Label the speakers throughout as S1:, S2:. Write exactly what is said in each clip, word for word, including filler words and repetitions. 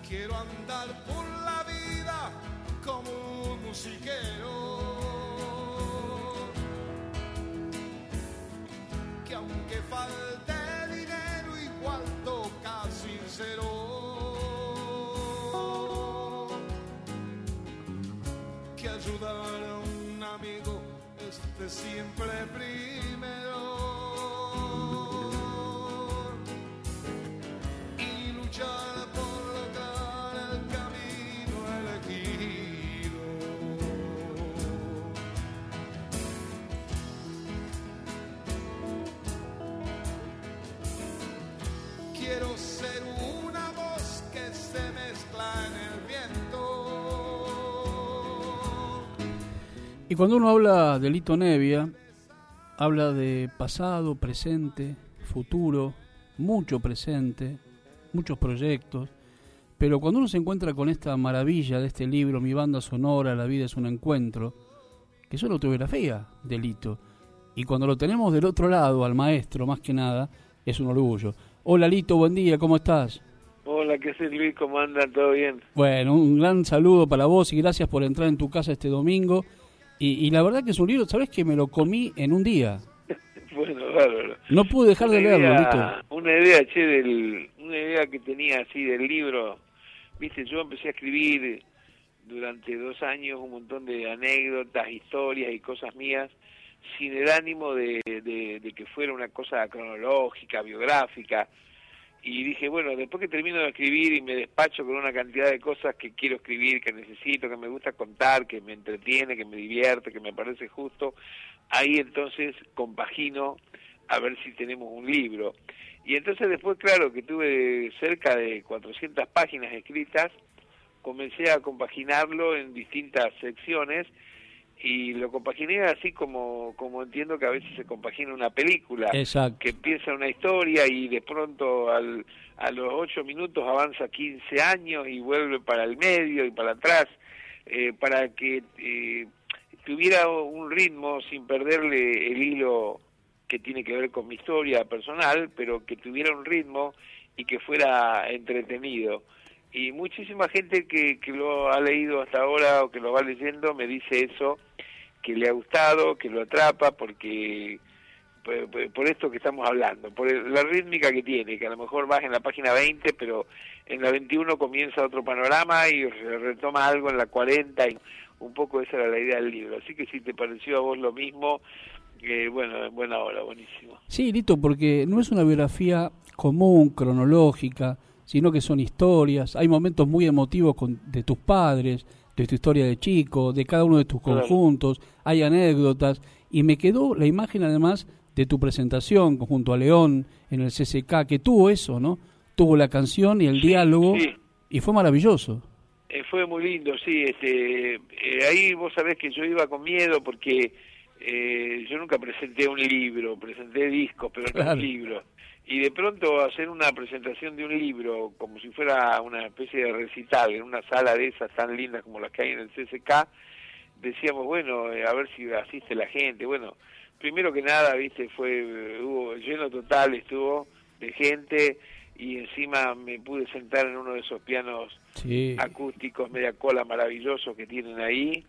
S1: Quiero andar por la vida como un musiquero, que aunque falte dinero igual toca sincero, que ayudar a un amigo esté siempre primero, y luchar por lograr el camino elegido. Quiero ser una voz que se mezcla en el viento.
S2: Y cuando uno habla de Lito Nebbia, habla de pasado, presente, futuro, mucho presente, muchos proyectos, pero cuando uno se encuentra con esta maravilla de este libro, Mi banda sonora, La vida es un encuentro, que es una autobiografía de Lito, y cuando lo tenemos del otro lado, al maestro, más que nada, es un orgullo. Hola Lito, buen día, ¿cómo estás?
S3: Hola, ¿qué haces, Luis? ¿Cómo andan? ¿Todo bien?
S2: Bueno, un gran saludo para vos y gracias por entrar en tu casa este domingo. Y, y la verdad que es un libro, ¿sabés que me lo comí en un día?
S3: Bueno, bárbaro.
S2: No pude dejar
S3: una
S2: de leerlo,
S3: idea,
S2: Lito.
S3: Una idea, che, del, una idea que tenía así del libro. Viste, yo empecé a escribir durante dos años un montón de anécdotas, historias y cosas mías, sin el ánimo de, de, de que fuera una cosa cronológica, biográfica. Y dije, bueno, después que termino de escribir y me despacho con una cantidad de cosas que quiero escribir, que necesito, que me gusta contar, que me entretiene, que me divierte, que me parece justo, ahí entonces compagino a ver si tenemos un libro. Y entonces después, claro, que tuve cerca de cuatrocientas páginas escritas, comencé a compaginarlo en distintas secciones, y lo compaginé así como como entiendo que a veces se compagina una película.
S2: Exacto.
S3: Que empieza una historia y de pronto al, a los ocho minutos avanza quince años y vuelve para el medio y para atrás, eh, para que eh, tuviera un ritmo sin perderle el hilo que tiene que ver con mi historia personal, pero que tuviera un ritmo y que fuera entretenido. Y muchísima gente que, que lo ha leído hasta ahora o que lo va leyendo me dice eso, que le ha gustado, que lo atrapa, porque por, por esto que estamos hablando, por la rítmica que tiene, que a lo mejor vas en la página veinte, pero en la veintiuno comienza otro panorama y retoma algo en la cuarenta, y un poco esa era la idea del libro. Así que si te pareció a vos lo mismo, eh, bueno, en buena hora, buenísimo.
S2: Sí, Lito, porque no es una biografía común, cronológica, sino que son historias, hay momentos muy emotivos con, de tus padres, de tu historia de chico, de cada uno de tus conjuntos, claro. Hay anécdotas, y me quedó la imagen además de tu presentación junto a León en el C C K, que tuvo eso, ¿no? Tuvo la canción y el
S3: sí,
S2: diálogo,
S3: sí.
S2: Y fue maravilloso.
S3: Eh, fue muy lindo, sí, este, eh, ahí vos sabés que yo iba con miedo porque eh, yo nunca presenté un libro, presenté discos, pero
S2: claro.
S3: No un libro. Y de pronto hacer una presentación de un libro como si fuera una especie de recital en una sala de esas tan lindas como las que hay en el C C K, decíamos, bueno, eh, a ver si asiste la gente. Bueno, primero que nada, viste, fue hubo lleno total, estuvo de gente, y encima me pude sentar en uno de esos pianos sí. acústicos media cola maravillosos que tienen ahí.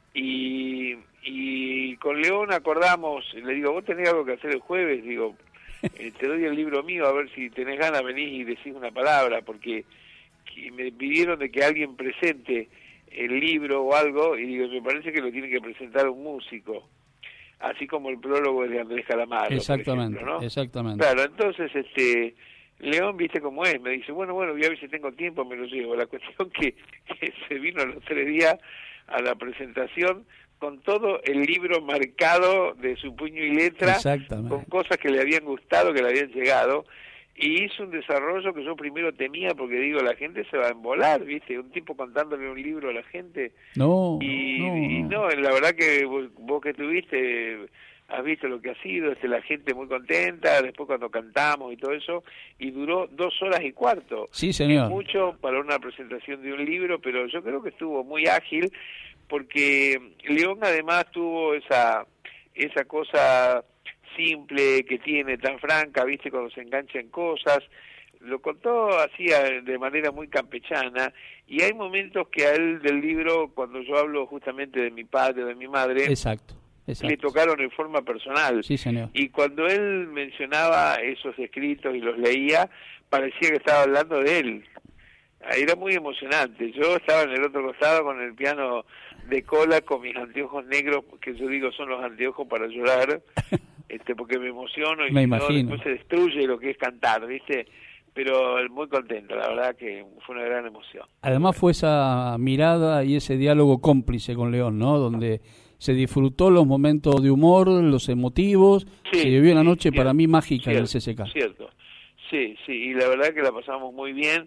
S3: Y, y con León acordamos, le digo, vos tenés algo que hacer el jueves, digo, Eh, te doy el libro mío, a ver si tenés ganas, venís y decís una palabra, porque me pidieron de que alguien presente el libro o algo, y digo, me parece que lo tiene que presentar un músico, así como el prólogo de Andrés Calamaro.
S2: Exactamente,
S3: por ejemplo, ¿no?
S2: Exactamente.
S3: Claro, entonces, este, León, viste cómo es, me dice, bueno, bueno, voy a ver si tengo tiempo, me lo llevo. La cuestión que, que se vino a los tres días a la presentación, con todo el libro marcado de su puño y letra, con cosas que le habían gustado, que le habían llegado, y hizo un desarrollo que yo primero temía, porque digo, la gente se va a embolar, ¿viste? Un tipo contándole un libro a la gente.
S2: No,
S3: y
S2: no,
S3: y no, la verdad que vos, vos que estuviste, has visto lo que ha sido, este, la gente muy contenta, después cuando cantamos y todo eso, y duró dos horas y cuarto.
S2: Sí, señor.
S3: Es mucho para una presentación de un libro, pero yo creo que estuvo muy ágil, porque León además tuvo esa esa cosa simple que tiene, tan franca, viste, cuando se engancha en cosas, lo contó así de manera muy campechana, y hay momentos que a él del libro, cuando yo hablo justamente de mi padre o de mi madre,
S2: exacto, exacto.
S3: le tocaron en forma personal.
S2: Sí, señor.
S3: Y cuando él mencionaba esos escritos y los leía, parecía que estaba hablando de él. Era muy emocionante. Yo estaba en el otro costado con el piano de cola, con mis anteojos negros, que yo digo son los anteojos para llorar, este porque me emociono y
S2: me
S3: si
S2: imagino.
S3: no, después se destruye lo que es cantar, ¿viste? Pero muy contento, la verdad que fue una gran emoción.
S2: Además fue esa mirada y ese diálogo cómplice con León, ¿no? Donde se disfrutó los momentos de humor, los emotivos,
S3: sí,
S2: se vivió una
S3: sí,
S2: noche
S3: cierto,
S2: para mí mágica
S3: cierto,
S2: en el C C K.
S3: Cierto, sí, sí, y la verdad que la pasamos muy bien,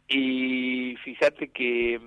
S3: y fíjate que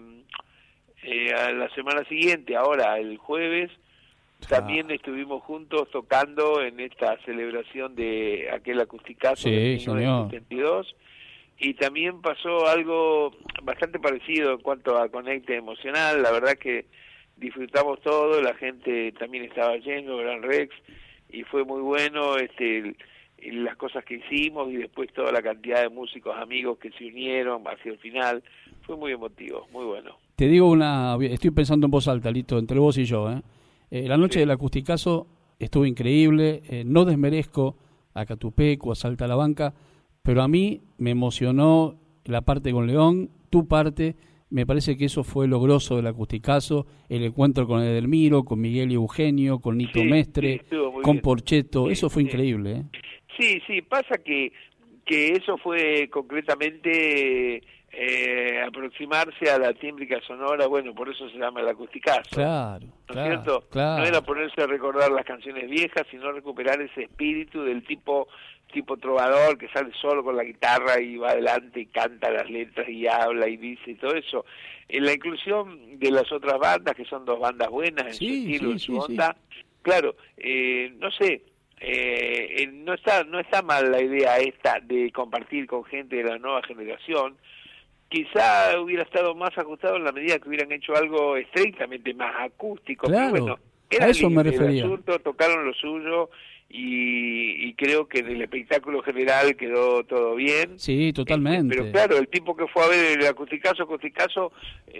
S3: eh, a la semana siguiente, ahora el jueves, también ah. estuvimos juntos tocando en esta celebración de aquel acusticazo
S2: sí,
S3: de mil novecientos setenta y dos, y también pasó algo bastante parecido en cuanto a conecte emocional. La verdad que disfrutamos todo, la gente también estaba lleno, Gran Rex, y fue muy bueno este las cosas que hicimos, y después toda la cantidad de músicos amigos que se unieron hacia el final. Fue muy emotivo, muy bueno.
S2: Te digo una, estoy pensando en voz alta, Lito, entre vos y yo, ¿eh? Eh, la noche sí. del acusticazo estuvo increíble, eh, no desmerezco a Catupecu, a Salta a la Banca, pero a mí me emocionó la parte con León, tu parte, me parece que eso fue lo grosso del acusticazo, el encuentro con Edelmiro, con Miguel y Eugenio, con Nito
S3: sí,
S2: Mestre,
S3: sí,
S2: con
S3: bien.
S2: Porchetto,
S3: sí,
S2: eso fue
S3: sí.
S2: increíble, ¿eh?
S3: Sí, sí, pasa que, que eso fue concretamente eh, aproximarse a la tímbrica sonora, bueno, por eso se llama el acusticazo.
S2: Claro,
S3: ¿no
S2: claro,
S3: es cierto?
S2: claro.
S3: No era ponerse a recordar las canciones viejas, sino recuperar ese espíritu del tipo tipo trovador que sale solo con la guitarra y va adelante y canta las letras y habla y dice y todo eso. En la inclusión de las otras bandas, que son dos bandas buenas en
S2: sí,
S3: su estilo,
S2: sí,
S3: en su
S2: sí,
S3: onda, sí. claro, eh, no sé, eh, no está no está mal la idea esta de compartir con gente de la nueva generación. Quizá hubiera estado más ajustado en la medida que hubieran hecho algo estrictamente más acústico.
S2: Claro,
S3: pero bueno, era
S2: a eso me
S3: el
S2: refería.
S3: Asunto, tocaron lo suyo y, y creo que en el espectáculo general quedó todo bien.
S2: Sí, totalmente.
S3: Este, pero claro, el tipo que fue a ver el acusticazo, acusticazo,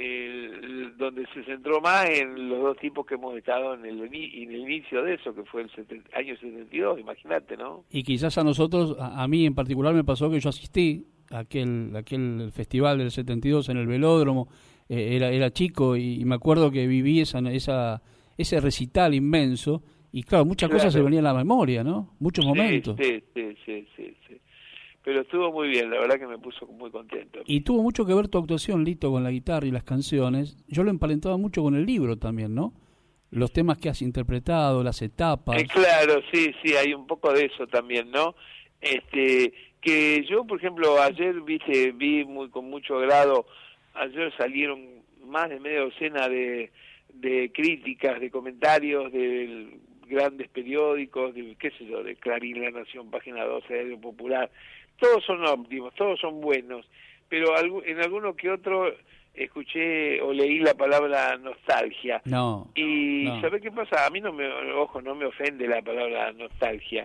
S3: eh, donde se centró más en los dos tipos que hemos estado en el, en el inicio de eso, que fue el setenta, año setenta y dos, imagínate, ¿no?
S2: Y quizás a nosotros, a, a mí en particular me pasó que yo asistí a aquel, aquel festival del setenta y dos en el Velódromo, eh, era, era chico y, y me acuerdo que viví esa, esa ese recital inmenso. Y claro, muchas claro. cosas se venían a la memoria, ¿no? Muchos
S3: sí,
S2: momentos.
S3: Sí, sí, sí, sí, sí. Pero estuvo muy bien, la verdad que me puso muy contento.
S2: Y tuvo mucho que ver tu actuación, Lito, con la guitarra y las canciones. Yo lo emparentaba mucho con el libro también, ¿no? Los temas que has interpretado, las etapas.
S3: Eh, claro, sí, sí, hay un poco de eso también, ¿no? Este, que yo, por ejemplo, ayer viste, vi muy con mucho agrado, ayer salieron más de media docena de, de críticas, de comentarios, de grandes periódicos, de qué sé yo, de Clarín, La Nación, Página doce, Radio Popular, todos son óptimos, todos son buenos, pero en alguno que otro escuché o leí la palabra nostalgia.
S2: No.
S3: Y
S2: no.
S3: ¿sabés qué pasa? A mí no me, ojo, no me ofende la palabra nostalgia.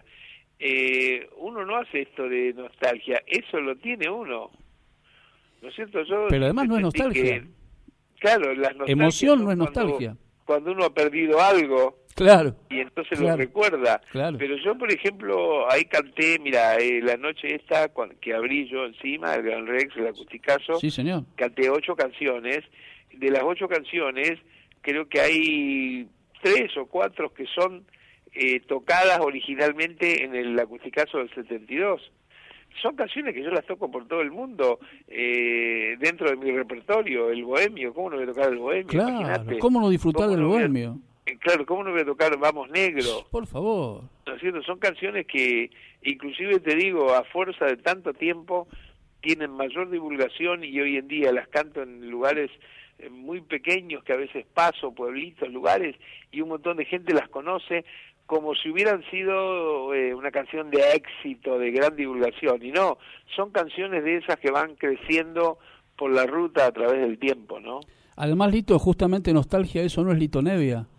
S3: Eh, uno no hace esto de nostalgia, eso lo tiene uno. ¿No es cierto? Yo
S2: pero además no es nostalgia.
S3: Que, claro, las nostalgias
S2: emoción no es
S3: cuando,
S2: nostalgia.
S3: Cuando uno ha perdido algo.
S2: Claro.
S3: Y entonces
S2: claro,
S3: lo recuerda.
S2: Claro.
S3: Pero yo, por ejemplo, ahí canté, mira, eh, la noche esta, cuando, que abrí yo encima, el Gran Rex, el acusticazo.
S2: Sí, señor.
S3: Canté ocho canciones. De las ocho canciones, creo que hay tres o cuatro que son eh, tocadas originalmente en el acusticazo del setenta y dos. Son canciones que yo las toco por todo el mundo, eh, dentro de mi repertorio, el bohemio. ¿Cómo no voy a tocar el bohemio?
S2: Claro,
S3: imagínate.
S2: ¿cómo no disfrutar del
S3: no
S2: bohemio?
S3: Claro, ¿cómo no voy a tocar Vamos Negro?
S2: Por favor.
S3: ¿No es cierto? Son canciones que, inclusive te digo, a fuerza de tanto tiempo, tienen mayor divulgación y hoy en día las canto en lugares muy pequeños que a veces paso, pueblitos, lugares, y un montón de gente las conoce como si hubieran sido eh, una canción de éxito, de gran divulgación. Y no, son canciones de esas que van creciendo por la ruta a través del tiempo, ¿no?
S2: Además, Lito, justamente nostalgia, eso no es Lito Nevia.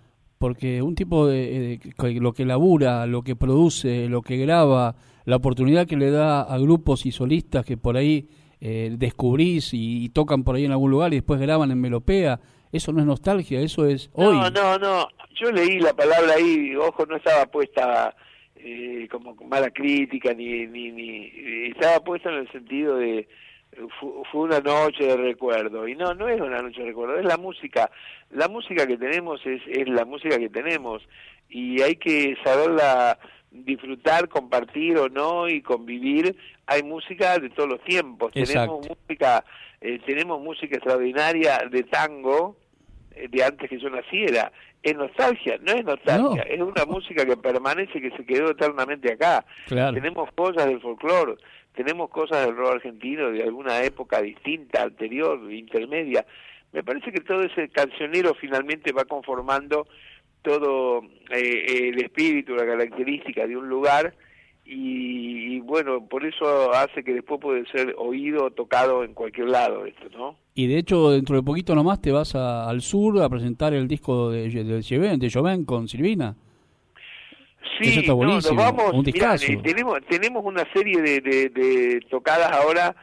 S2: porque un tipo de, de lo que labura, lo que produce, lo que graba, la oportunidad que le da a grupos y solistas que por ahí eh, descubrís y, y tocan por ahí en algún lugar y después graban en Melopea, eso no es nostalgia, eso es hoy.
S3: No, no, no, yo leí la palabra ahí, ojo, no estaba puesta eh, como mala crítica, ni, ni, ni estaba puesta en el sentido de fu, fue una noche de recuerdo, y no, no es una noche de recuerdo, es la música, la música que tenemos es, es la música que tenemos, y hay que saberla disfrutar, compartir o no, y convivir. Hay música de todos los tiempos.
S2: Exacto.
S3: Tenemos música, eh, tenemos música extraordinaria de tango, eh, de antes que yo naciera. Es nostalgia, no es nostalgia,
S2: No.
S3: es una música que permanece, que se quedó eternamente acá.
S2: Claro.
S3: Tenemos cosas del folclore, tenemos cosas del rock argentino de alguna época distinta, anterior, intermedia. Me parece que todo ese cancionero finalmente va conformando todo eh, el espíritu, la característica de un lugar, y, y bueno, por eso hace que después puede ser oído o tocado en cualquier lado esto, ¿no?
S2: Y de hecho, dentro de poquito nomás te vas a, al sur a presentar el disco de, de, Joven, de Joven con Silvina.
S3: Sí,
S2: eso está buenísimo,
S3: no, nos vamos,
S2: un discazo.
S3: Mirá, eh, tenemos, tenemos una serie de, de, de tocadas ahora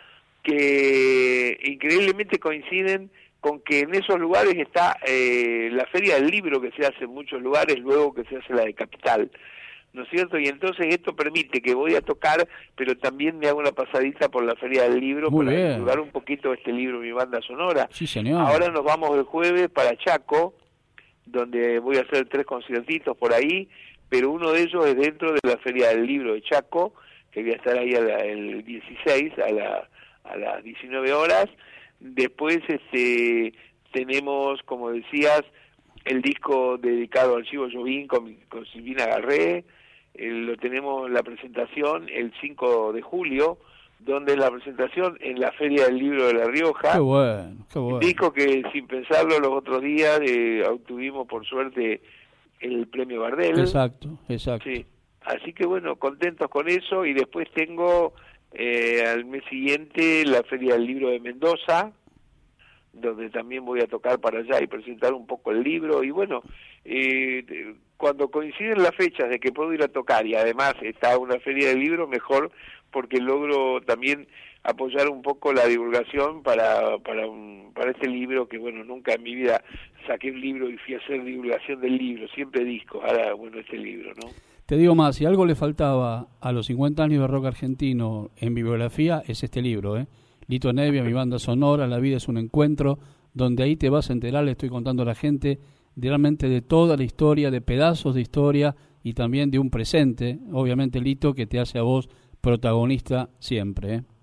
S3: que increíblemente coinciden con que en esos lugares está eh, la Feria del Libro, que se hace en muchos lugares, luego que se hace la de Capital, ¿no es cierto? Y entonces esto permite que voy a tocar, pero también me hago una pasadita por la Feria del Libro.
S2: Muy
S3: para
S2: bien.
S3: divulgar un poquito este libro, mi banda sonora.
S2: Sí, señor.
S3: Ahora nos vamos el jueves para Chaco, donde voy a hacer tres conciertitos por ahí, pero uno de ellos es dentro de la Feria del Libro de Chaco, que voy a estar ahí a la, el dieciséis a, la, a las diecinueve horas. Después este tenemos, como decías, el disco dedicado al Chivo Jobim con, con Silvina Garré. Eh, lo tenemos la presentación el cinco de julio, donde la presentación en la Feria del Libro de La Rioja.
S2: Qué bueno, qué bueno.
S3: Disco que sin pensarlo los otros días eh, obtuvimos por suerte el premio Gardel.
S2: Exacto, exacto.
S3: Sí. Así que bueno, contentos con eso. Y después tengo eh, al mes siguiente la Feria del Libro de Mendoza, donde también voy a tocar para allá y presentar un poco el libro. Y bueno, eh, cuando coinciden las fechas de que puedo ir a tocar y además está una Feria del Libro, mejor, porque logro también apoyar un poco la divulgación para para un, para este libro, que bueno, nunca en mi vida saqué un libro y fui a hacer divulgación del libro, siempre discos. Ahora, bueno, este libro, ¿no?
S2: Te digo más, si algo le faltaba a los cincuenta años de rock argentino en bibliografía, es este libro, ¿eh? Lito Nebbia, mi banda sonora, La vida es un encuentro, donde ahí te vas a enterar, le estoy contando a la gente, de, realmente de toda la historia, de pedazos de historia y también de un presente, obviamente, Lito, que te hace a vos protagonista siempre, ¿eh?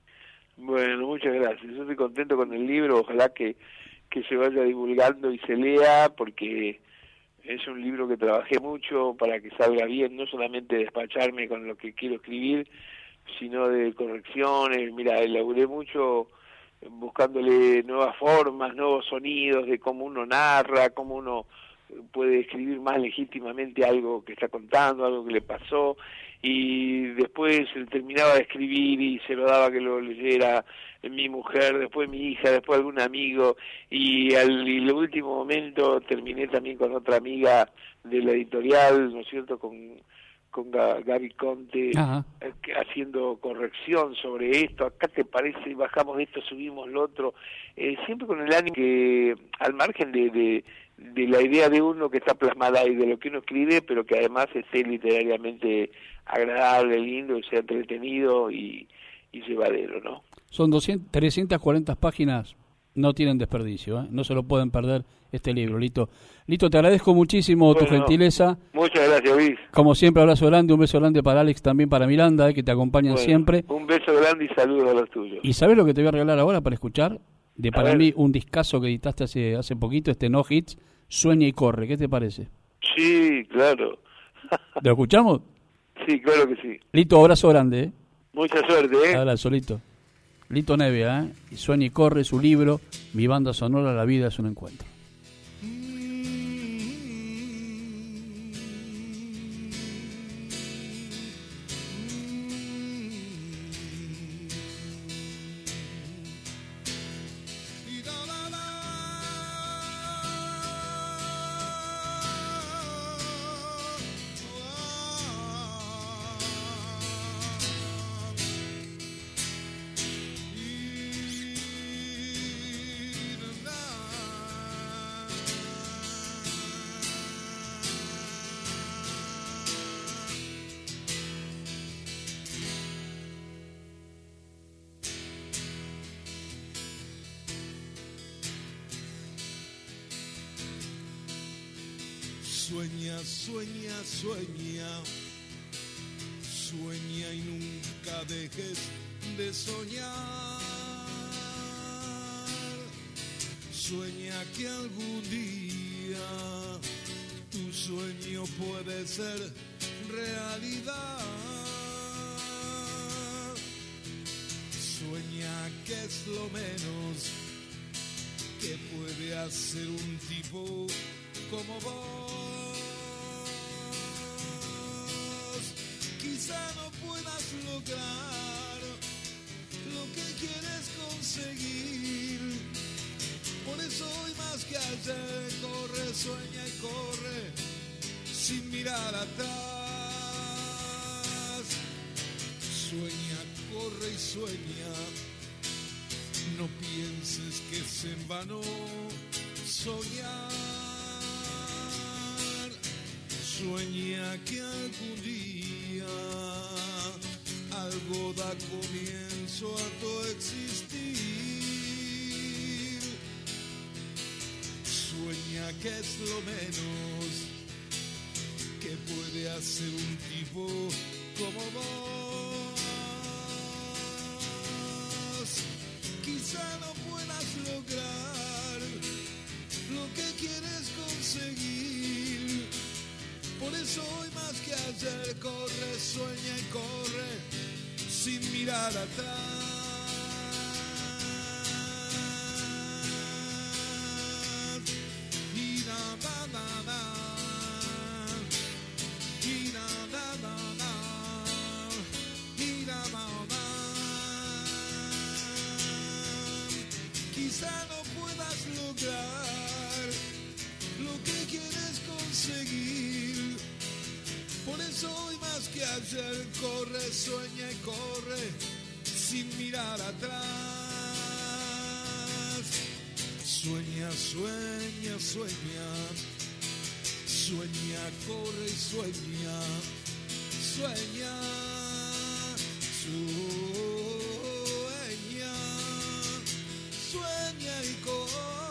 S3: Bueno, muchas gracias. Yo estoy contento con el libro, ojalá que, que se vaya divulgando y se lea, porque es un libro que trabajé mucho para que salga bien, no solamente despacharme con lo que quiero escribir, sino de correcciones. Mira, elaboré mucho buscándole nuevas formas, nuevos sonidos de cómo uno narra, cómo uno puede escribir más legítimamente algo que está contando, algo que le pasó, y después terminaba de escribir y se lo daba que lo leyera mi mujer, después mi hija, después algún amigo, y al y el último momento terminé también con otra amiga de la editorial, ¿no es cierto?, con con Gaby Conte,
S2: Ajá.
S3: haciendo corrección sobre esto, acá te parece, bajamos esto, subimos lo otro, eh, siempre con el ánimo que, al margen de, de, de la idea de uno que está plasmada ahí, de lo que uno escribe, pero que además esté literariamente agradable, lindo, y sea entretenido y, y llevadero, ¿no?
S2: Son doscientas, trescientas cuarenta páginas, no tienen desperdicio, ¿eh? No se lo pueden perder este libro, Lito. Lito, te agradezco muchísimo
S3: Bueno,
S2: tu gentileza.
S3: Muchas gracias, Luis.
S2: Como siempre, abrazo grande, un beso grande para Alex, también para Miranda, eh, que te acompañan
S3: Bueno,
S2: siempre.
S3: Un beso grande y saludos a los tuyos.
S2: ¿Y sabes lo que te voy a regalar ahora para escuchar? De
S3: A
S2: para
S3: ver.
S2: mí un discazo que editaste hace hace poquito, este No Hits, Sueña y Corre. ¿Qué te parece?
S3: Sí, claro.
S2: ¿Lo escuchamos?
S3: Sí, claro que sí.
S2: Lito, abrazo grande, ¿eh?
S3: Mucha suerte, ¿eh?
S2: Abrazo, Lito. Lito Nebbia, ¿eh? Y Sueña y Corre, su libro, Mi banda sonora, La vida es un encuentro.
S1: Sueña, sueña, sueña, sueña y nunca dejes de soñar. Sueña que algún día tu sueño puede ser realidad. Sueña que es lo menos que puede hacer un tipo como vos. Quizá no puedas lograr lo que quieres conseguir. Por eso hoy más que ayer corre, sueña y corre sin mirar atrás. Sueña, corre y sueña. No pienses que es en vano soñar. Sueña que algún día algo da comienzo a tu existir. Sueña que es lo menos que puede hacer un tipo como vos. Quizá no puedas lograr lo que quieres conseguir. Por eso hoy más que ayer corre, sueña y corre sin mirar atrás. Y na na na na, y na na na na, y na na na. Quizá no puedas lograr lo que quieres conseguir. Por eso hoy más que ayer corre, sueña y corre sin mirar atrás. Sueña, sueña, sueña, sueña, corre y sueña, sueña, sueña, sueña y corre.